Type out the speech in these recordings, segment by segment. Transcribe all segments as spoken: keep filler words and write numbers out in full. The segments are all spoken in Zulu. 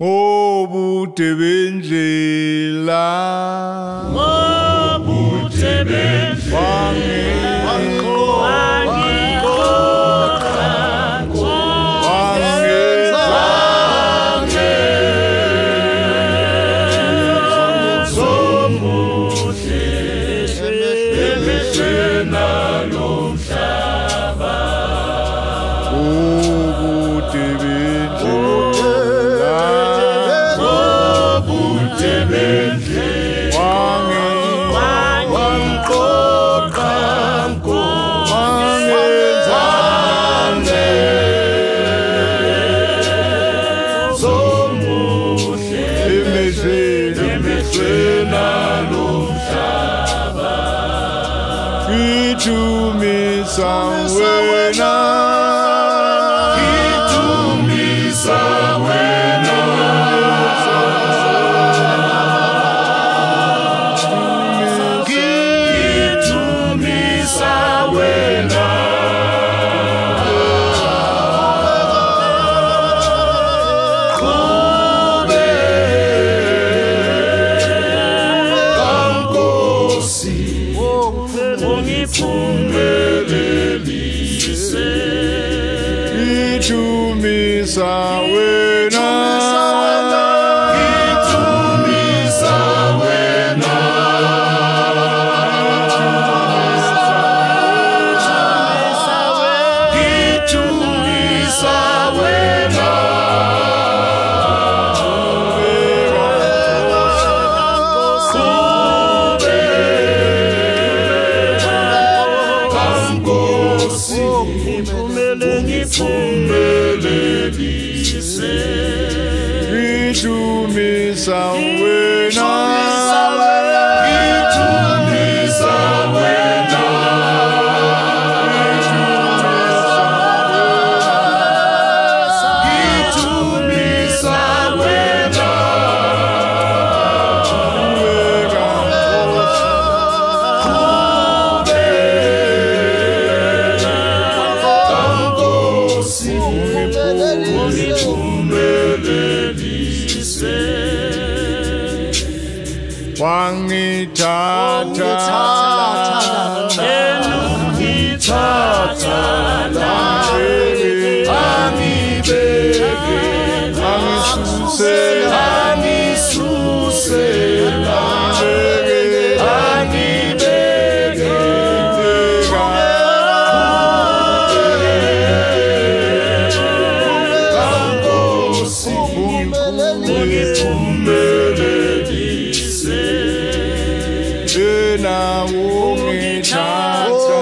Ngobude bendlela ngobude bendlela Itumisa wena, itumisa wena, itumisa wena, kube kankosi ungiphumelelise. itumisa wena, itumisa wena, itumisa wena, kube kankosi ungiphumelelise. itumisa wena, itumisa wena, itumisa wena, kube kankosi ungiphumelelise. wangithatha Ngithatha angibeke, angisusela angisusela, angibeke kankosi ungiphumelelise. yena ungithatha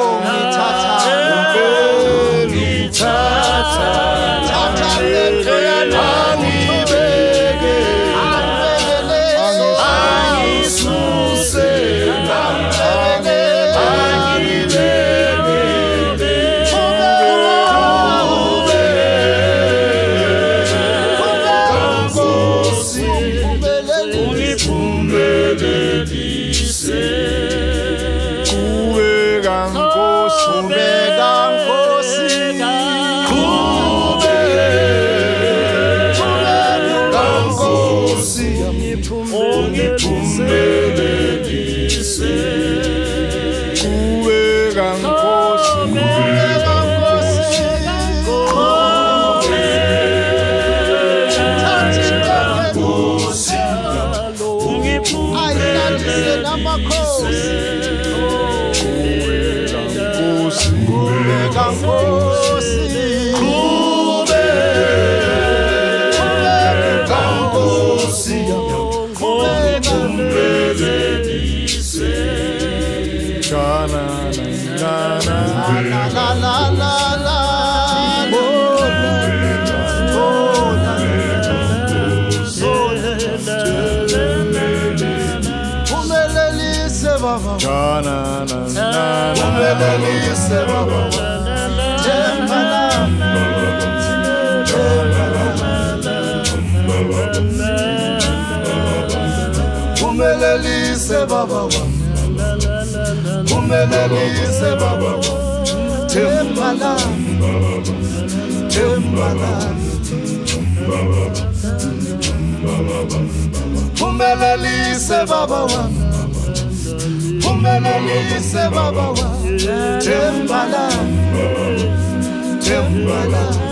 Umelelise baba, umelelise baba, Tembala, Tembala, Phumelelise baba wami, phumelelise baba wami, themba lami, themba lami.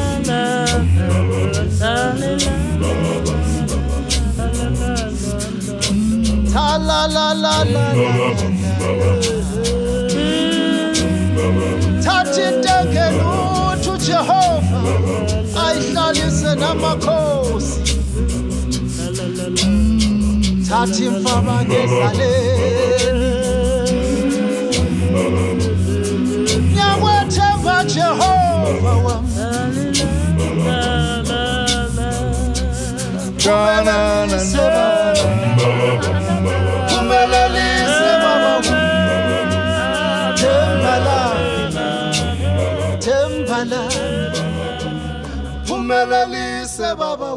Ta la la la la la. Thathi intekelo uthi uJehova ayihlalise namakhosi. Thathi imfaba ngezaleni. Ngiyakwethemba Jehova wami. Phumelelise baba wami, themba lami, themba lami. Phumelelise baba